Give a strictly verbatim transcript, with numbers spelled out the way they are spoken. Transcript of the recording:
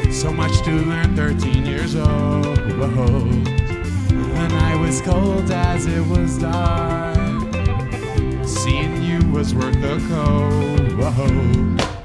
So much to learn, thirteen years old. And I was cold as it was dark. Seeing you was worth the cold.